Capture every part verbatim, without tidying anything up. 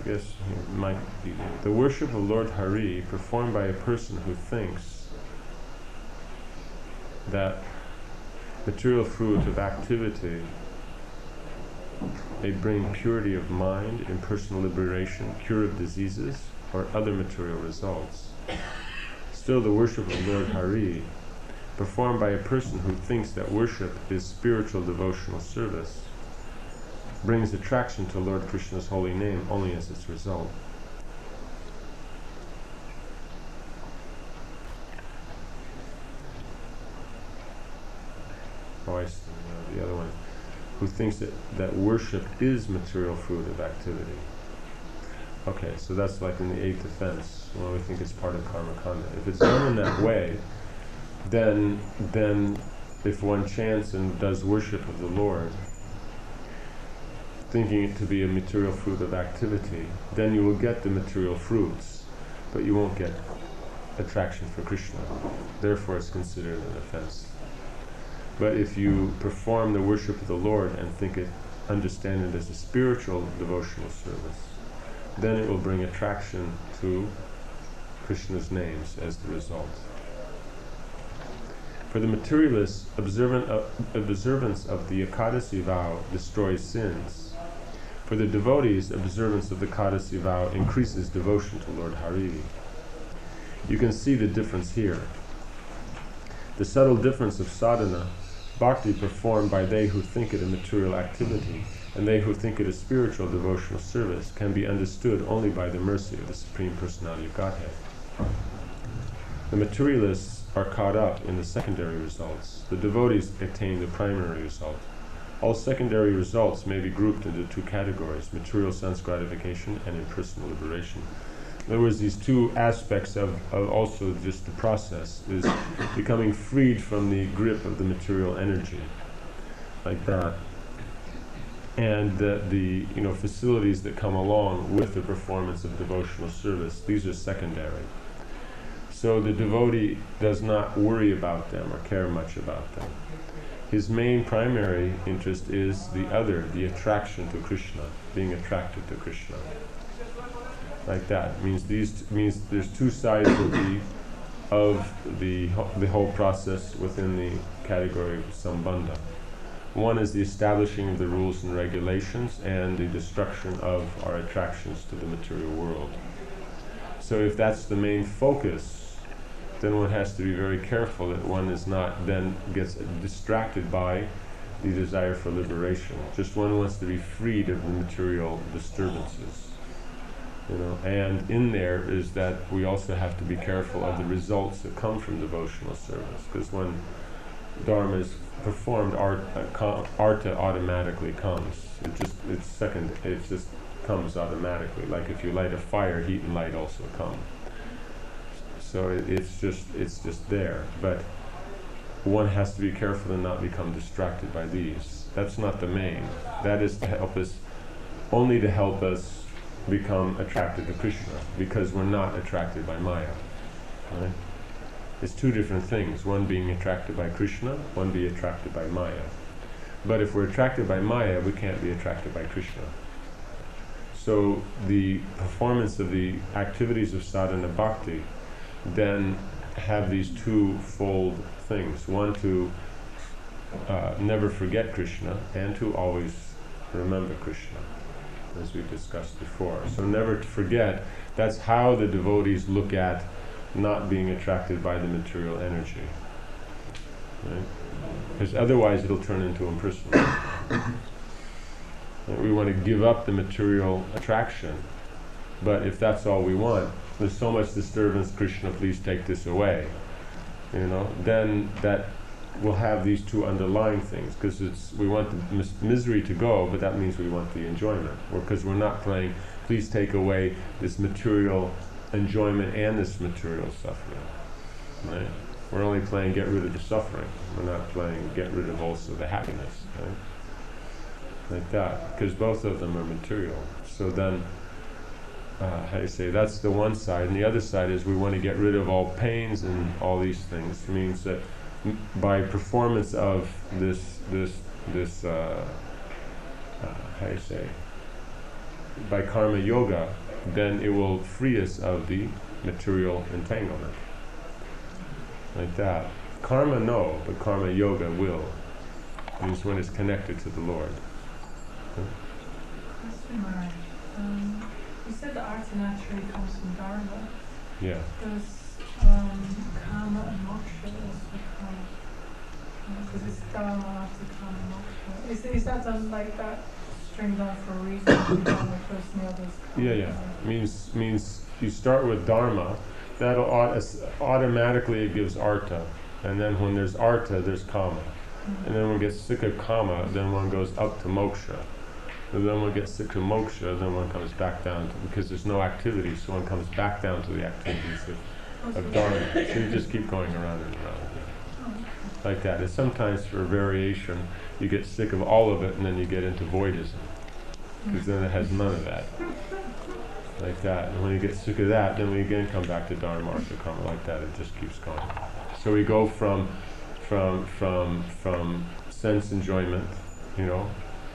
guess it might be the worship of Lord Hari performed by a person who thinks that material fruit of activity may bring purity of mind, impersonal liberation, cure of diseases, or other material results. Still, the worship of Lord Hari, performed by a person who thinks that worship is spiritual devotional service, brings attraction to Lord Krishna's holy name only as its result. Oh, I see. Uh, the other one, who thinks that, that worship is material fruit of activity. Okay, so that's like in the eighth offense, when we think it's part of karma kanda. If it's done in that way, then then if one chants and does worship of the Lord, thinking it to be a material fruit of activity, then you will get the material fruits, but you won't get attraction for Krishna. Therefore it's considered an offense. But if you perform the worship of the Lord and think it, understand it as a spiritual devotional service, then it will bring attraction to Krishna's names as the result. For the materialists, observant of, observance of the Ekadasi vow destroys sins. For the devotees, observance of the Ekadasi vow increases devotion to Lord Hari. You can see the difference here. The subtle difference of sadhana, bhakti performed by they who think it a material activity, and they who think it a spiritual devotional service, can be understood only by the mercy of the Supreme Personality of Godhead. The materialists are caught up in the secondary results. The devotees attain the primary result. All secondary results may be grouped into two categories: material sense gratification and impersonal liberation. In other words, these two aspects of, of also just the process is becoming freed from the grip of the material energy, like that. And the, the you know facilities that come along with the performance of devotional service, these are secondary. So the devotee does not worry about them or care much about them. His main primary interest is the other, the attraction to Krishna, being attracted to Krishna. Like that means these means there's two sides of the of the the whole process within the category of sambandha. One is the establishing of the rules and regulations and the destruction of our attractions to the material world. So if that's the main focus, then one has to be very careful that one is not then gets distracted by the desire for liberation. Just one wants to be freed of the material disturbances. You know, and in there is that we also have to be careful of the results that come from devotional service, because when dharma is performed, art, uh, com, artha automatically comes. It just it's second. It just comes automatically. Like if you light a fire, heat and light also come. So it, it's just it's just there. But one has to be careful to not become distracted by these. That's not the main. That is to help us, only to help us become attracted to Krishna, because we're not attracted by Maya. Right? It's two different things, one being attracted by Krishna, one being attracted by Maya. But if we're attracted by Maya, we can't be attracted by Krishna. So the performance of the activities of sadhana bhakti then have these two-fold things. One, to uh, never forget Krishna, and to always remember Krishna, as we've discussed before. So never to forget, that's how the devotees look at not being attracted by the material energy. Right? Because otherwise it'll turn into impersonal. Right? We want to give up the material attraction, but if that's all we want, there's so much disturbance, Krishna, please take this away. You know, then that will have these two underlying things, because it's we want the mis- misery to go, but that means we want the enjoyment. Because we're not playing, please take away this material enjoyment and this material suffering. Right? We're only playing get rid of the suffering. We're not playing get rid of also the happiness. Right? Like that, because both of them are material. So then, uh, how do you say, that's the one side, and the other side is we want to get rid of all pains and all these things. It means that m- by performance of this, this, this, uh, uh, how do you say, by karma yoga, then it will free us of the material entanglement. Like that. Karma, no, but karma yoga will. It means when it's connected to the Lord. Question mark. Um, you said the artha naturally comes from Dharma. Yeah. Does um, Kama and Moksha also come? Because it's Dharma, Artha, Kama, Moksha. Is, is that done like that, stringed on for a reason? Dharma first and the others come? Yeah, yeah. Means means you start with Dharma, that'll aut- automatically it gives Artha. And then when there's Artha, there's Kama. Mm-hmm. And then when one gets sick of Kama, then one goes up to Moksha. And then one gets sick of Moksha, then one comes back down to, because there's no activity, so one comes back down to the activities of, of Dharma. So you just keep going around and around. Like that. And sometimes for variation, you get sick of all of it and then you get into voidism. Because then it has none of that. Like that. And when you get sick of that, then we again come back to Dharma, Artha, Kama, like that. It just keeps going. So we go from from from from sense enjoyment, you know,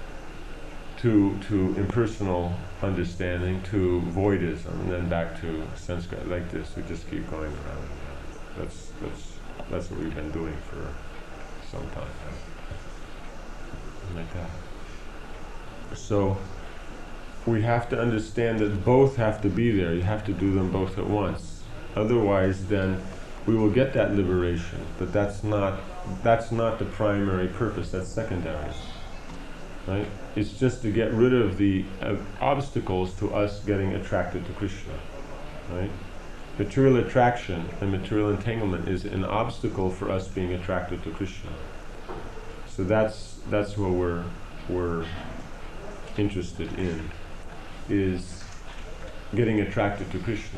to to impersonal understanding, to voidism, and then back to sense, like this. We just keep going around. That's that's that's what we've been doing for some time now. Like that. So we have to understand that both have to be there. You have to do them both at once. Otherwise, then we will get that liberation, but that's not that's not the primary purpose. That's secondary. Right? It's just to get rid of the uh, obstacles to us getting attracted to Krishna. Right? Material attraction and material entanglement is an obstacle for us being attracted to Krishna. So that's that's what we're we're interested in, is getting attracted to Krishna.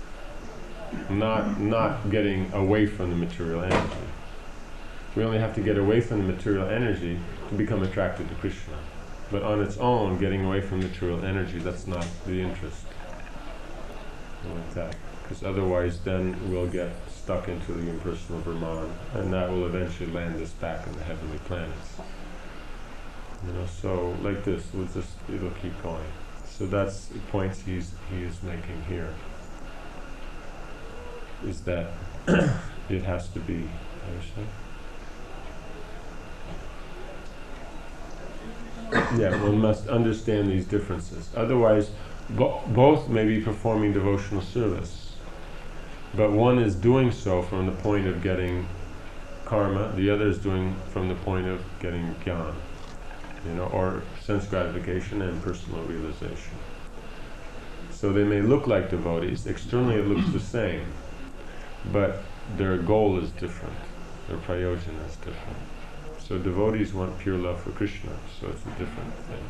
Not not getting away from the material energy. We only have to get away from the material energy to become attracted to Krishna. But on its own, getting away from material energy, that's not the interest. Like that. Because otherwise then we'll get stuck into the impersonal Brahman, and that will eventually land us back in the heavenly planets. You know, so like this, we'll just it'll keep going. So that's the points he's he is making here. Is that it has to be, yeah, one must understand these differences. Otherwise, bo- both may be performing devotional service, but one is doing so from the point of getting karma, the other is doing from the point of getting jnana, you know, or sense gratification and personal realization. So they may look like devotees, externally it looks the same, but their goal is different, their prayojana is different. So devotees want pure love for Krishna, so it's a different thing.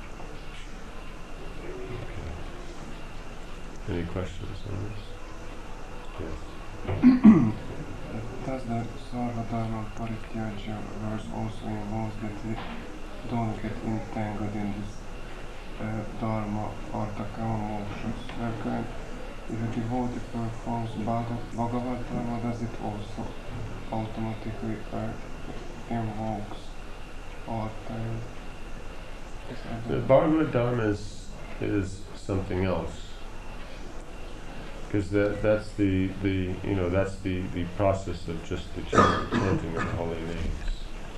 Okay. Any questions on this? Yes. Does the Sarva Dharma Parityajya verse also involve that we don't get entangled in this uh, Dharma, Artha, Kama, Moksha circle? If a devotee performs Bhagavad Dharma, does it also automatically uh, invokes Artha? The Bhagavad Dharma is, is something else. Because that that's the, the you know that's the, the process of just the chant, chanting of the holy names.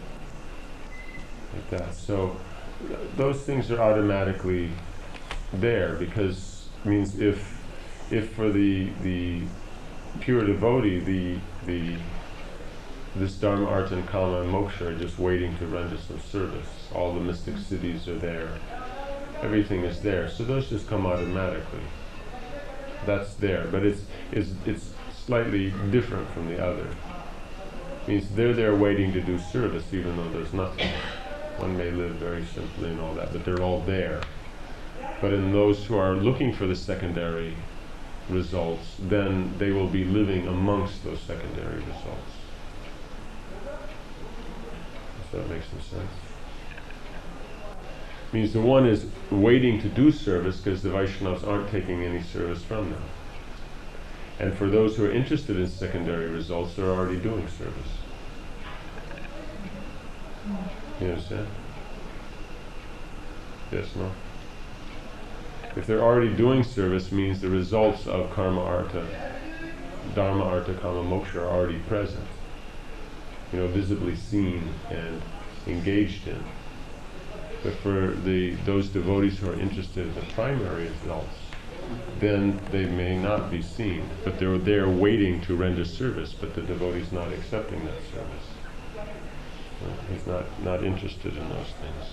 Like that. So th- those things are automatically there, because it means if if for the the pure devotee the the this Dharma, Artha, and Kama and Moksha are just waiting to render some service. All the mystic cities are there. Everything is there. So those just come automatically. That's there, but it's it's it's slightly different from the other. It means they're there waiting to do service, even though there's nothing. One may live very simply and all that, but they're all there. But in those who are looking for the secondary results, then they will be living amongst those secondary results. If that makes some sense. Means the one is waiting to do service because the Vaishnavas aren't taking any service from them. And for those who are interested in secondary results, they're already doing service. You understand? Yes, no? If they're already doing service, means the results of karma, artha, dharma, artha, kama, moksha are already present, you know, visibly seen and engaged in. But for the those devotees who are interested in the primary results, then they may not be seen, but they're there waiting to render service, but the devotee's not accepting that service. Uh, he's not, not interested in those things.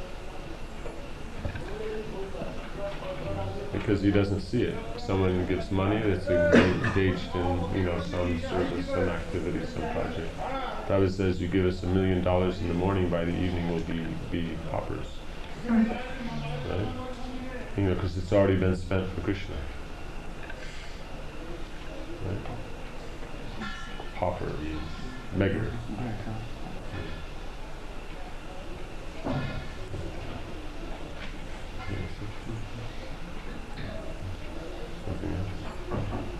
Because he doesn't see it. Someone gives money that's engaged in, you know, some service, some activity, some project. Prabhupada says, you give us a million dollars in the morning, by the evening we'll be, be paupers. Right? You know, because it's already been spent for Krishna. Right? Pauper means beggar. Something else?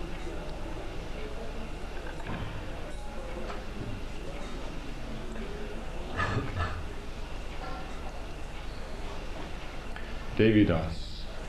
Devidas.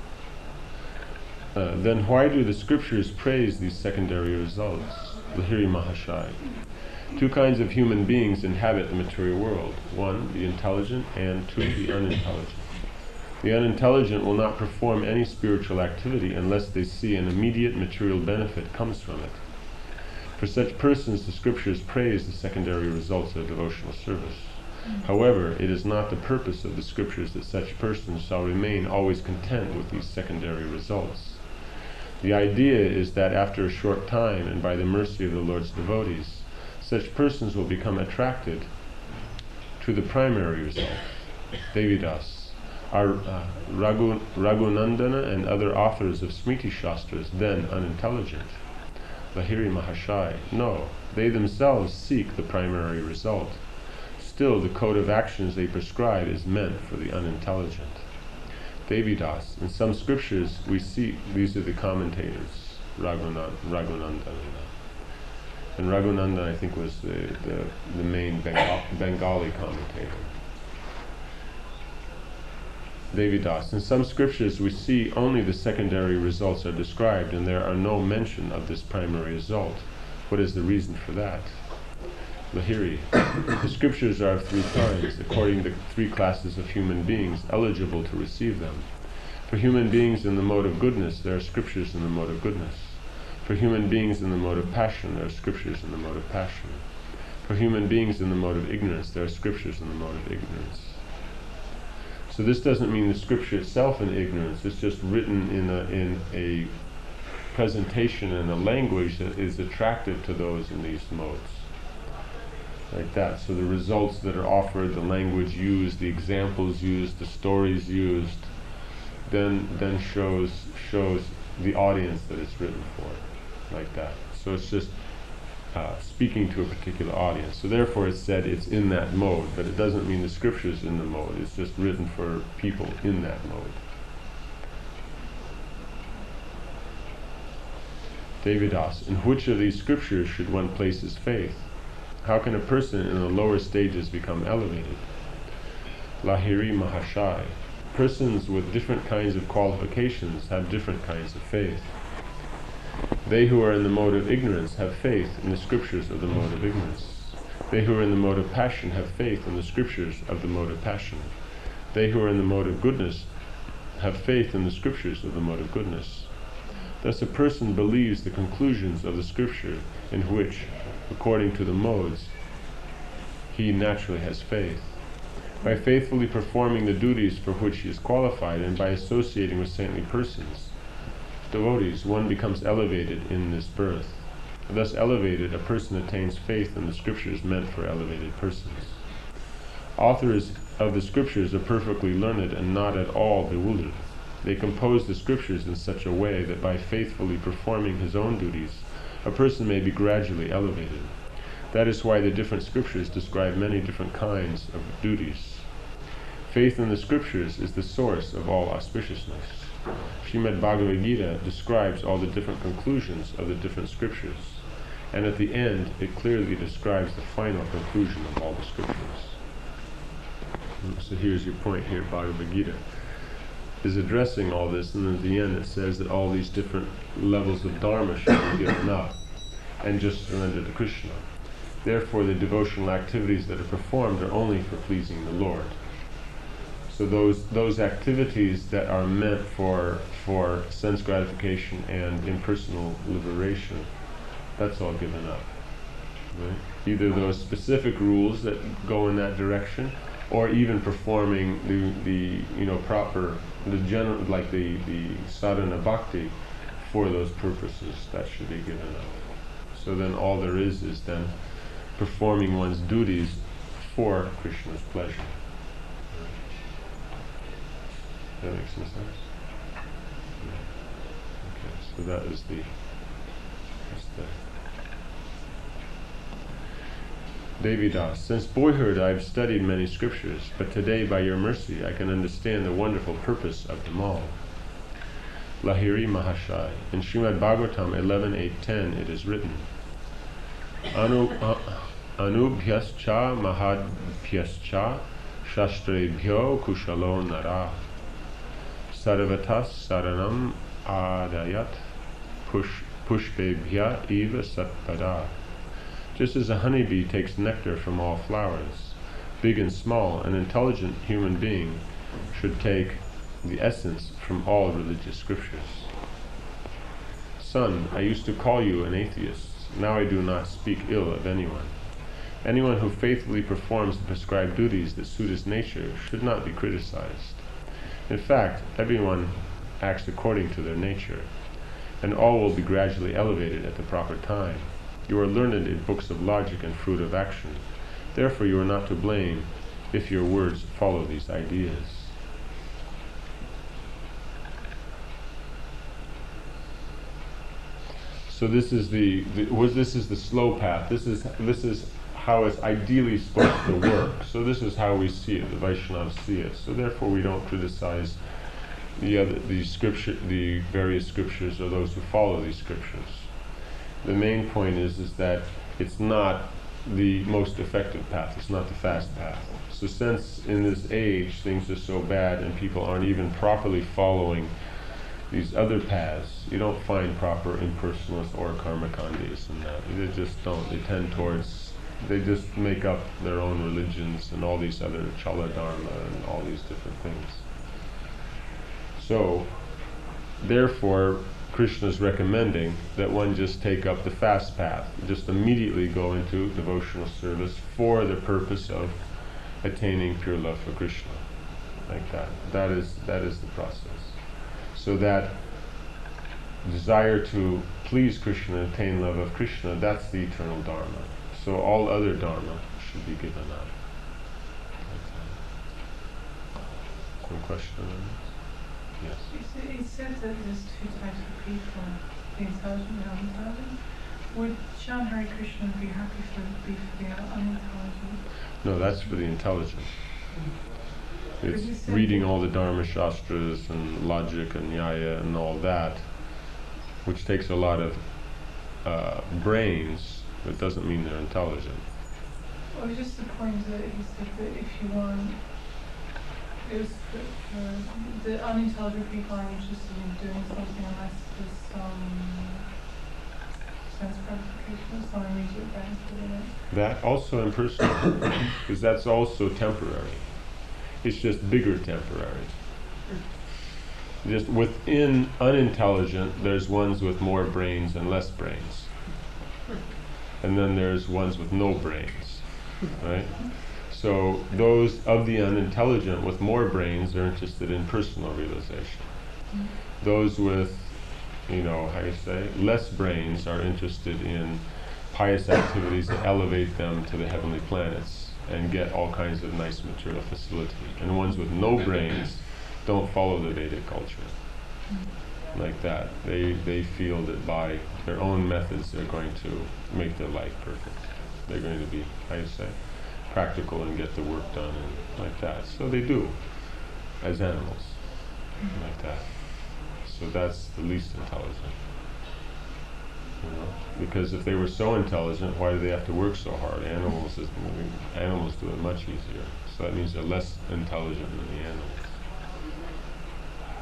Uh, then why do the scriptures praise these secondary results? Lahiri Mahashai. Two kinds of human beings inhabit the material world. One, the intelligent, and two, the unintelligent. The unintelligent will not perform any spiritual activity unless they see an immediate material benefit comes from it. For such persons, the scriptures praise the secondary results of devotional service. However, it is not the purpose of the scriptures that such persons shall remain always content with these secondary results. The idea is that after a short time, and by the mercy of the Lord's devotees, such persons will become attracted to the primary result. Devidas. Are uh, Raghu, Raghunandana and other authors of Smriti Shastras then unintelligent? Lahiri Mahashai. No, they themselves seek the primary result. Still, the code of actions they prescribe is meant for the unintelligent. Devidas. In some scriptures we see, these are the commentators, Raghunandana. Raghunandana. And Raghunandana, I think, was the, the, the main Bengal, Bengali commentator. Devidas. In some scriptures we see only the secondary results are described, and there are no mention of this primary result. What is the reason for that? Lahiri. The scriptures are of three kinds, according to three classes of human beings eligible to receive them. For human beings in the mode of goodness, there are scriptures in the mode of goodness. For human beings in the mode of passion, there are scriptures in the mode of passion. For human beings in the mode of ignorance, there are scriptures in the mode of ignorance. So this doesn't mean the scripture itself in ignorance. It's just written in a, in a presentation and a language that is attractive to those in these modes. Like that. So the results that are offered, the language used, the examples used, the stories used, then then shows shows the audience that it's written for. Like that. So it's just Uh, speaking to a particular audience. So therefore it's said it's in that mode, but it doesn't mean the scripture's in the mode. It's just written for people in that mode. Devidas. In which of these scriptures should one place his faith? How can a person in the lower stages become elevated? Lahiri Mahashai. Persons with different kinds of qualifications have different kinds of faith. They who are in the mode of ignorance have faith in the scriptures of the mode of ignorance. They who are in the mode of passion have faith in the scriptures of the mode of passion. They who are in the mode of goodness have faith in the scriptures of the mode of goodness. Thus a person believes the conclusions of the scripture in which, according to the modes, he naturally has faith. By faithfully performing the duties for which he is qualified, and by associating with saintly persons, devotees, one becomes elevated in this birth. Thus elevated, a person attains faith in the scriptures meant for elevated persons. Authors of the scriptures are perfectly learned and not at all bewildered. They compose the scriptures in such a way that by faithfully performing his own duties, a person may be gradually elevated. That is why the different scriptures describe many different kinds of duties. Faith in the scriptures is the source of all auspiciousness. Srimad Bhagavad Gita describes all the different conclusions of the different scriptures, and at the end it clearly describes the final conclusion of all the scriptures. So here's your point here, Bhagavad Gita. is addressing all this, and at the end it says that all these different levels of dharma should be given up and just surrender to Krishna. Therefore, the devotional activities that are performed are only for pleasing the Lord. So those those activities that are meant for for sense gratification and impersonal liberation, that's all given up. Right? Either those specific rules that go in that direction, or even performing the the you know proper the general like the the sadhana bhakti for those purposes, that should be given up. So then all there is is then performing one's duties for Krishna's pleasure. That makes some sense. Yeah. Okay, so that is the that's the Devidas. Since boyhood I have studied many scriptures, but today by your mercy I can understand the wonderful purpose of them all. Lahiri Mahashai. In Srimad Bhagavatam eleven eight ten it is written, Anu uh, Anubhyascha Mahadbhyascha Shastrebhyo Kushalo Nara Sarvatas Saranam Adayat Push Pushpebhya Eva Satpada. Just as a honeybee takes nectar from all flowers, big and small, an intelligent human being should take the essence from all religious scriptures. Son, I used to call you an atheist. Now I do not speak ill of anyone. Anyone who faithfully performs the prescribed duties that suit his nature should not be criticized. In fact, everyone acts according to their nature, and all will be gradually elevated at the proper time. You are learned in books of logic and fruit of action. Therefore you are not to blame if your words follow these ideas. So this is the, the was this is the slow path. This is this is how it's ideally supposed to work. So this is how we see it. The Vaishnavas see it. So therefore we don't criticize the other the scripture, the various scriptures, or those who follow these scriptures. The main point is is that it's not the most effective path. It's not the fast path. So since in this age things are so bad and people aren't even properly following these other paths, you don't find proper impersonalists or karmakandis and that. They just don't. They tend towards, they just make up their own religions and all these other chala dharma and all these different things. So, therefore, Krishna is recommending that one just take up the fast path, just immediately go into devotional service for the purpose of attaining pure love for Krishna, like that. That is that is the process. So that desire to please Krishna and attain love of Krishna, that's the eternal dharma. So all other dharma should be given up. Okay. Some question on this? Yes. It said that there's two types of people, the intelligent and unintelligent. Would chant Hare Krishna and be happy for be for the unintelligent? No, that's for the intelligent. It's reading all the Dharma Shastras and logic and Nyaya and all that, which takes a lot of uh, brains, but it doesn't mean they're intelligent. Well, it was just the point that he said that if you want, it was for, for the unintelligent people aren't interested in doing something unless there's some sense gratification, some immediate benefit in it. That also impersonal, because that's also temporary. It's just bigger temporary. Just within unintelligent, there's ones with more brains and less brains. And then there's ones with no brains, right? So those of the unintelligent with more brains are interested in personal realization. Those with, you know, how you say, less brains are interested in pious activities that elevate them to the heavenly planets and get all kinds of nice material facility. And ones with no brains don't follow the Vedic culture like that. They they feel that by their own methods they're going to make their life perfect. They're going to be, how you say, practical and get the work done and like that. So they do, as animals, like that. So that's the least intelligent. You know? Because if they were so intelligent, why do they have to work so hard? Animals is, I mean, animals do it much easier. So that means they're less intelligent than the animals.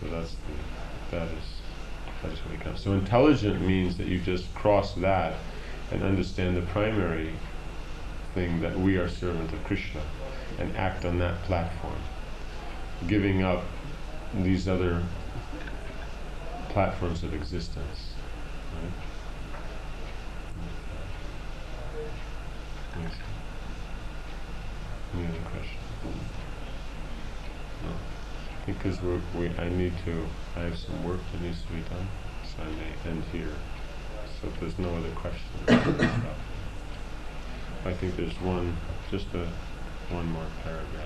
So that's the, that is that is what it comes. So intelligent means that you just cross that and understand the primary thing, that we are servant of Krishna, and act on that platform, giving up these other platforms of existence. Right? Yes. Any other questions? No. Because we're, we, I need to, I have some work that needs to be done, so I may end here. So if there's no other questions, I'll stop. I think there's one, just a, one more paragraph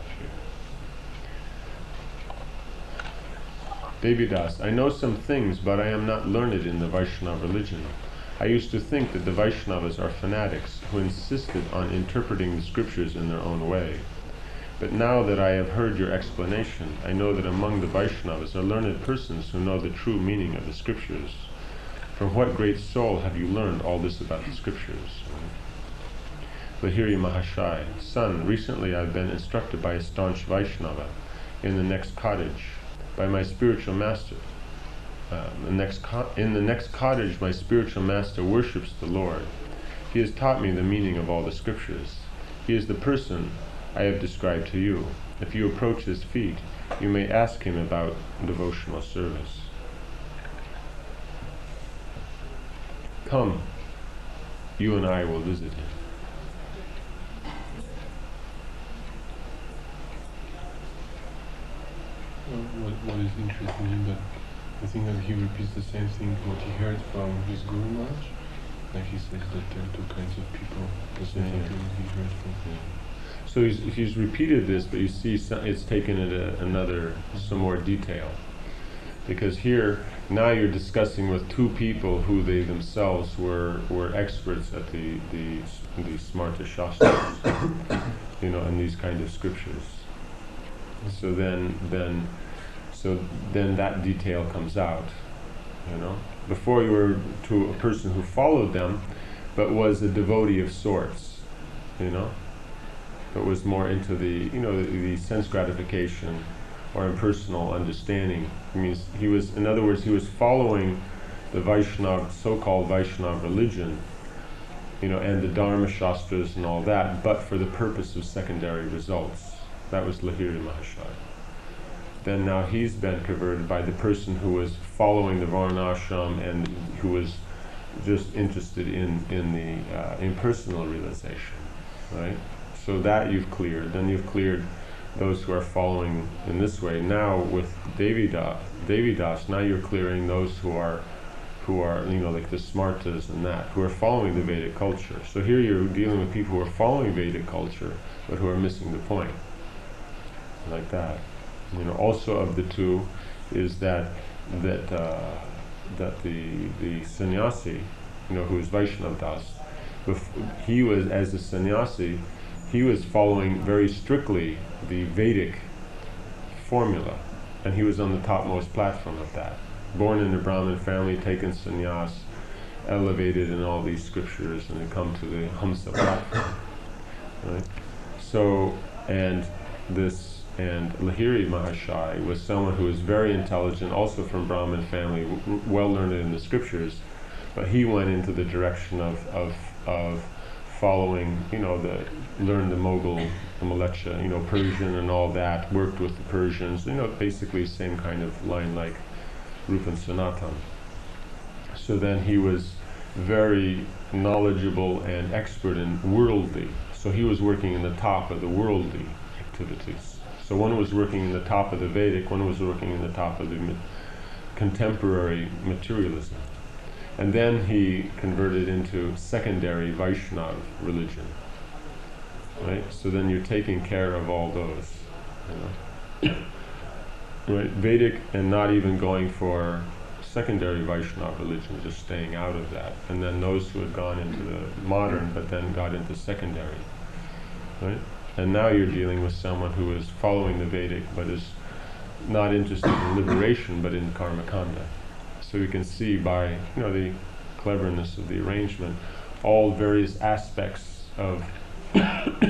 here. Devidas, I know some things, but I am not learned in the Vaishnava religion. I used to think that the Vaishnavas are fanatics who insisted on interpreting the scriptures in their own way. But now that I have heard your explanation, I know that among the Vaishnavas are learned persons who know the true meaning of the scriptures. From what great soul have you learned all this about the scriptures? Lahiri Mahashai, son, recently I've been instructed by a staunch Vaishnava in the next cottage, by my spiritual master. Uh, the next co- in the next cottage, my spiritual master worships the Lord. He has taught me the meaning of all the scriptures. He is the person I have described to you. If you approach his feet, you may ask him about devotional service. Come, you and I will visit him. Well, what, what is interesting is that I think that he repeats the same thing what he heard from his Guru Maharaj. Like he says that there are two kinds of people, the same Yeah, yeah. thing he heard from him. So he's, he's repeated this, but you see some, it's taken it a, another, some more detail. Because here, now you're discussing with two people who they themselves were were experts at the, the, the Smarta Shastras, you know, and these kind of scriptures. So then, then, so then that detail comes out, you know. Before you were to a person who followed them, but was a devotee of sorts, you know. But was more into the, you know, the, the sense gratification or impersonal understanding. It means he was, in other words, he was following the Vaishnava, so-called Vaishnava religion, you know, and the Dharma Shastras and all that, but for the purpose of secondary results. That was Lahiri Mahashaya. Then now he's been converted by the person who was following the Varnashram and who was just interested in, in the uh, impersonal realization, right? So that you've cleared. Then you've cleared those who are following in this way. Now with Devidas, Devidas, now you're clearing those who are, who are, you know, like the Smartas and that, who are following the Vedic culture. So here you're dealing with people who are following Vedic culture, but who are missing the point. Like that. You know, also of the two is that that uh, that the the sannyasi, you know, who is Vaishnav Das, bef- he was, as a sannyasi, he was following very strictly the Vedic formula, and he was on the topmost platform of that. Born in a Brahmin family, taken sannyas, elevated in all these scriptures, and then come to the Hamsa platform. Right? So, and this. And Lahiri Mahashai was someone who was very intelligent, also from Brahmin family, w- well learned in the scriptures, but he went into the direction of, of, of following, you know, the, learned the Mughal, the Malecha, you know, Persian and all that, worked with the Persians, you know, basically same kind of line like Rupan Sanatan. So then he was very knowledgeable and expert in worldly, so he was working in the top of the worldly activities. So one was working in the top of the Vedic, one was working in the top of the ma- contemporary materialism. And then he converted into secondary Vaishnava religion. Right? So then you're taking care of all those. You know? Right? Vedic and not even going for secondary Vaishnava religion, just staying out of that. And then those who had gone into the modern but then got into secondary. Right? And now you're dealing with someone who is following the Vedic but is not interested in liberation but in karma kanda. So you can see by, you know, the cleverness of the arrangement, all various aspects of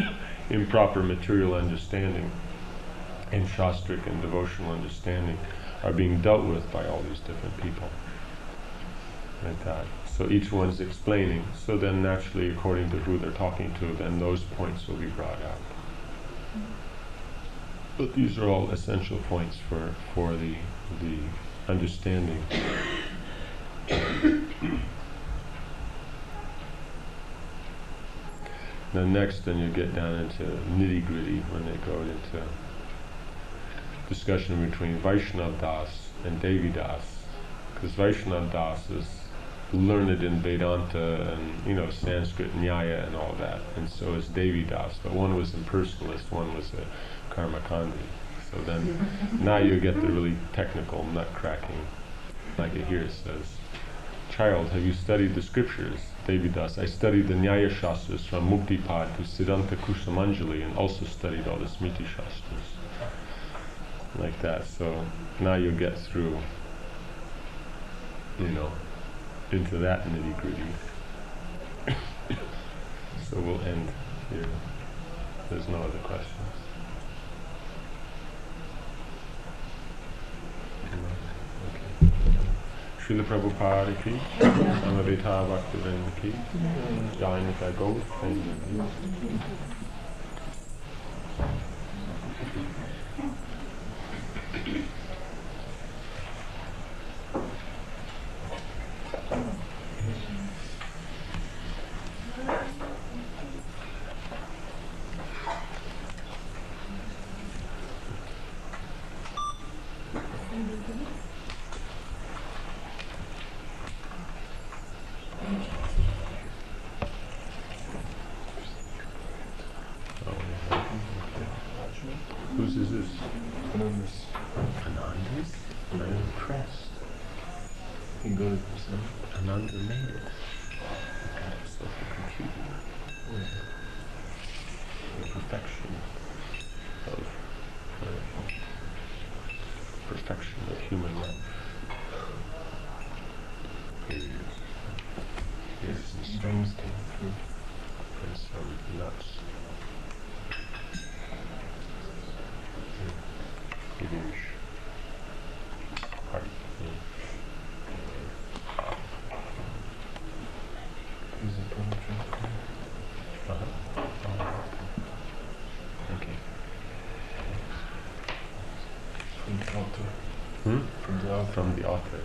improper material understanding and shastric and devotional understanding are being dealt with by all these different people. Like that. So each one's explaining. So then naturally, according to who they're talking to, then those points will be brought out. But these are all essential points for, for the, the understanding. Then next, then you get down into nitty-gritty when they go into discussion between Vaishnava Das and Devi Das. Because Vaishnava Das is learned in Vedanta and, you know, Sanskrit, Nyaya and all that. And so is Devi Das. But one was impersonalist, one was a Karmakandi. So then, now you get the really technical nut-cracking. Like it here says, "Child, have you studied the scriptures?" Devi Das: "I studied the Nyaya Shastras from Muktipad to Siddhanta Kusumanjali and also studied all the Smriti Shastras." Like that. So now you get through, you know, into that nitty-gritty. So we'll end here. There's no other questions. Okay. Srila Prabhupada ki, Samaveta Bhaktivinoda ki, Jayanta Ghosh, thank you. Whose is this? Anonymous. Ananda's? I'm impressed. He got it himself. Ananda made it. Got himself a computer. Yeah. The perfection of uh, perfection of human life. Here he is. Here's some Strings came through. and some nuts. Girish. Heart. Is it poetry? Uh-huh. Okay. From the author. Hmm? From the author. From the author.